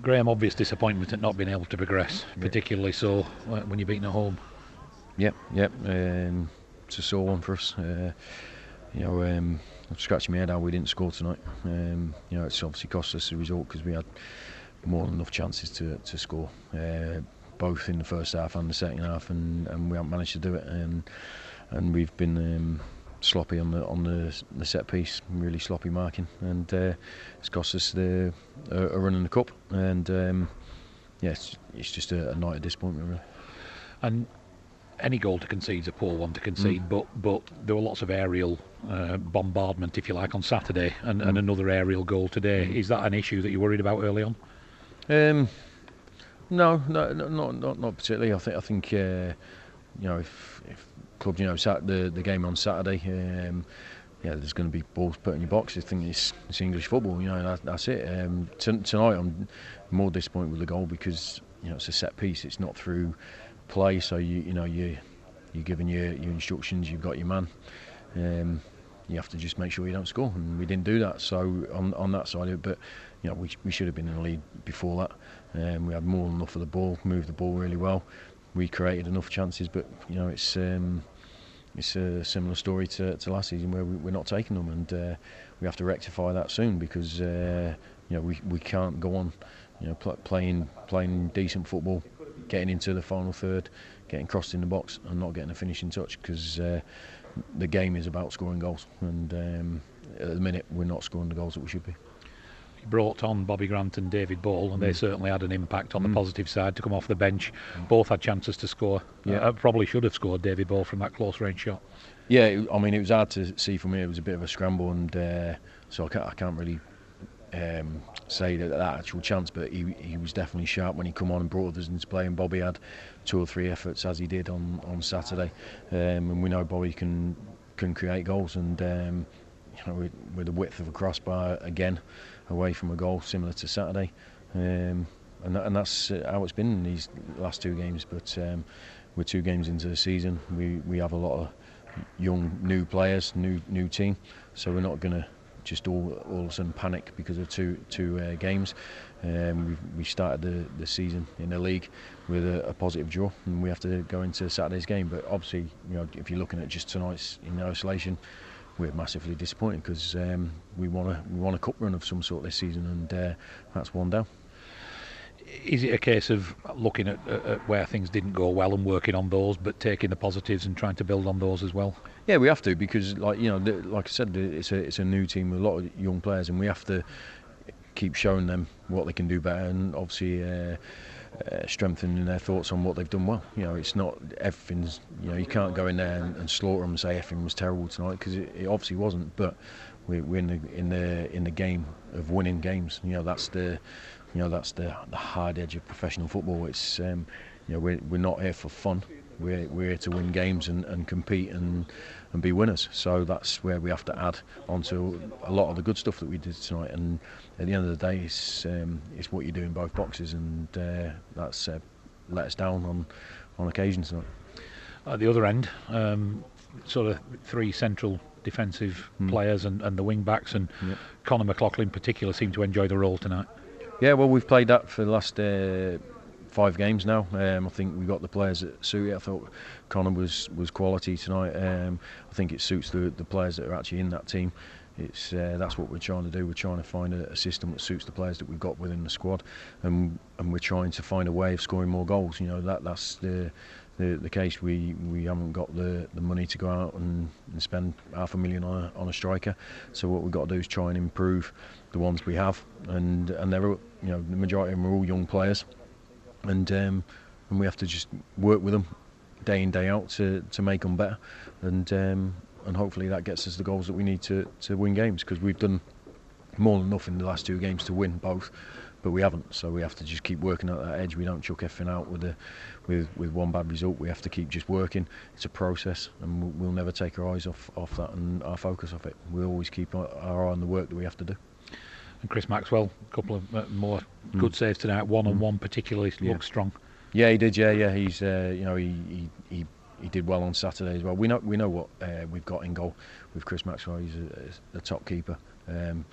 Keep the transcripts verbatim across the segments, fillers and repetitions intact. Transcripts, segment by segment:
Graham, obvious disappointment at not being able to progress, yeah. particularly so when you're beaten at home. Yep, yep. Um, it's a sore one for us. Uh, you know, um, I'm scratching my head how we didn't score tonight. Um, you know, it's obviously cost us the result because we had more than enough chances to to score, uh, both in the first half and the second half, and, and we haven't managed to do it. And and we've been um, sloppy on the on the, the set piece, really sloppy marking, and uh, it's cost us the a, a run in the cup. And um, yeah, it's, it's just a, a night of disappointment, really. And any goal to concede is a poor one to concede, mm. but but there were lots of aerial uh, bombardment, if you like, on Saturday, and, mm. and another aerial goal today. Mm. Is that an issue that you're worried about early on? Um, no, no, no, not not not particularly. I think I think uh, you know if, if clubs, you know, sat the the game on Saturday, um, yeah, there's going to be balls put in your box. I think it's, it's English football, you know, that, that's it. Um, t- tonight I'm more disappointed with the goal because you know it's a set piece. It's not through play, so you you know you you're giving your your instructions. You've got your man. Um, you have to just make sure you don't score, and we didn't do that. So on on that side of it, but you know we we should have been in the lead before that. Um, we had more than enough of the ball, moved the ball really well. We created enough chances, but you know it's um, it's a similar story to, to last season where we, we're not taking them, and uh, we have to rectify that soon because uh, you know we we can't go on, you know, pl- playing playing decent football, getting into the final third, getting crossed in the box and not getting a finishing touch because uh, the game is about scoring goals, and um, at the minute we're not scoring the goals that we should be. You brought on Bobby Grant and David Ball, and mm. they certainly had an impact on mm. the positive side to come off the bench. Mm. Both had chances to score. Yeah, uh, probably should have scored, David Ball, from that close range shot. Yeah, I mean it was hard to see from here. It was a bit of a scramble, and uh, so I can't, I can't really um, say that, that actual chance, but he he was definitely sharp when he come on and brought others into play. And Bobby had two or three efforts as he did on on Saturday, um, and we know Bobby can can create goals, and um, you know with, with the width of a crossbar again away from a goal similar to Saturday, um, and that, and that's how it's been in these last two games. But um, we're two games into the season. We we have a lot of young new players, new new team, so we're not going to just all all of a sudden panic because of two two uh, games. Um, we we started the, the season in the league with a, a positive draw, and we have to go into Saturday's game. But obviously, you know, if you're looking at just tonight's in isolation, we're massively disappointed because um, we want a we want a cup run of some sort this season, and uh, that's one down. Is it a case of looking at, at where things didn't go well and working on those, but taking the positives and trying to build on those as well? Yeah, we have to because, like you know, like I said, it's a it's a new team with a lot of young players, and we have to keep showing them what they can do better, and obviously uh, uh, strengthening their thoughts on what they've done well. You know, it's not everything's. You know, you can't go in there and, and slaughter them and say everything was terrible tonight because it, it obviously wasn't. But we, we're in the in the in the game of winning games. You know, that's the. You know, that's the the hard edge of professional football. It's um, you know we're we're not here for fun. We're we're here to win games and, and compete and and be winners. So that's where we have to add onto a lot of the good stuff that we did tonight. And at the end of the day, it's um, it's what you do in both boxes, and uh, that's uh, let us down on on occasion tonight. At the other end, um, sort of three central defensive mm. players and, and the wing backs, and yep. Conor McLaughlin in particular seemed to enjoy the role tonight. Yeah, well, we've played that for the last uh, five games now. Um, I think we've got the players that suit it. I thought Conor was, was quality tonight. Um, I think it suits the the players that are actually in that team. It's uh, that's what we're trying to do. We're trying to find a, a system that suits the players that we've got within the squad, and and we're trying to find a way of scoring more goals. You know, that that's the the, the case. We we haven't got the, the money to go out and, and spend half a million on a, on a striker. So what we've got to do is try and improve the ones we have, and and they're you know the majority of them are all young players, and um, and we have to just work with them day in day out to, to make them better, and um, and hopefully that gets us the goals that we need to, to win games, because we've done more than enough in the last two games to win both, but we haven't. So we have to just keep working at that edge. We don't chuck everything out with a with with one bad result. We have to keep just working. It's a process, and we'll never take our eyes off off that and our focus off it. We'll always keep our eye on the work that we have to do. And Chris Maxwell, a couple of uh, more mm. good saves tonight. One on one particularly yeah. looks strong. Yeah, he did. Yeah, yeah. He's uh, you know he, he he he did well on Saturday as well. We know we know what uh, we've got in goal with Chris Maxwell. He's a, a top keeper. Um,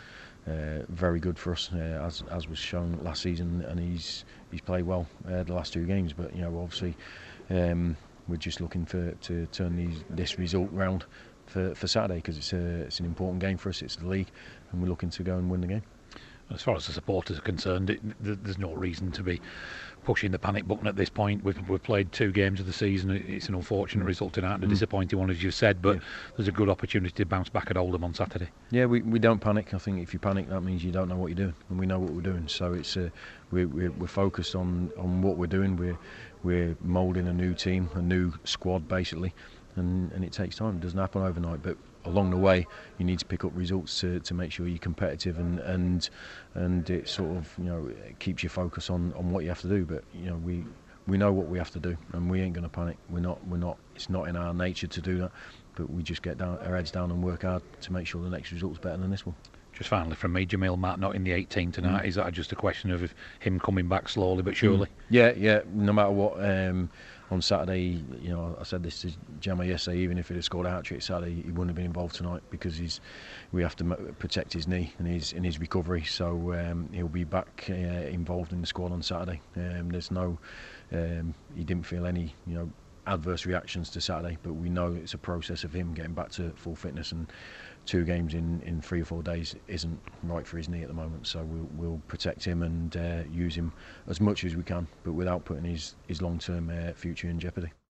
uh, very good for us, uh, as as was shown last season, and he's he's played well uh, the last two games. But you know, obviously, um, we're just looking for to turn these this result round for for Saturday, because it's a it's an important game for us. It's the league, and we're looking to go and win the game. As far as the supporters are concerned, it, there's no reason to be pushing the panic button at this point. We've, we've played two games of the season. It's an unfortunate result tonight and a disappointing one, as you said, but yeah. There's a good opportunity to bounce back at Oldham on Saturday. Yeah, we, we don't panic. I think if you panic, that means you don't know what you're doing, and we know what we're doing. So it's uh, we're, we're we're focused on, on what we're doing. We're we're moulding a new team, a new squad, basically, and and it takes time. It doesn't happen overnight, but along the way you need to pick up results to, to make sure you're competitive, and and and it sort of, you know, it keeps your focus on, on what you have to do. But you know, we we know what we have to do, and we ain't going to panic. We're not we're not it's not in our nature to do that, but we just get down our heads down and work hard to make sure the next result's better than this one. Just finally from me, Jamil Matt not in the eighteen tonight. Mm. Is that just a question of him coming back slowly but surely? Mm. Yeah, yeah. No matter what, um, on Saturday, you know, I said this to Gemma yesterday. Even if he had scored a hat trick Saturday, he wouldn't have been involved tonight, because he's we have to protect his knee and his in his recovery. So um, he'll be back uh, involved in the squad on Saturday. Um, there's no, um, he didn't feel any, you know, adverse reactions to Saturday, but we know it's a process of him getting back to full fitness, and two games in, in three or four days isn't right for his knee at the moment. So we'll, we'll protect him and uh, use him as much as we can, but without putting his, his long-term uh, future in jeopardy.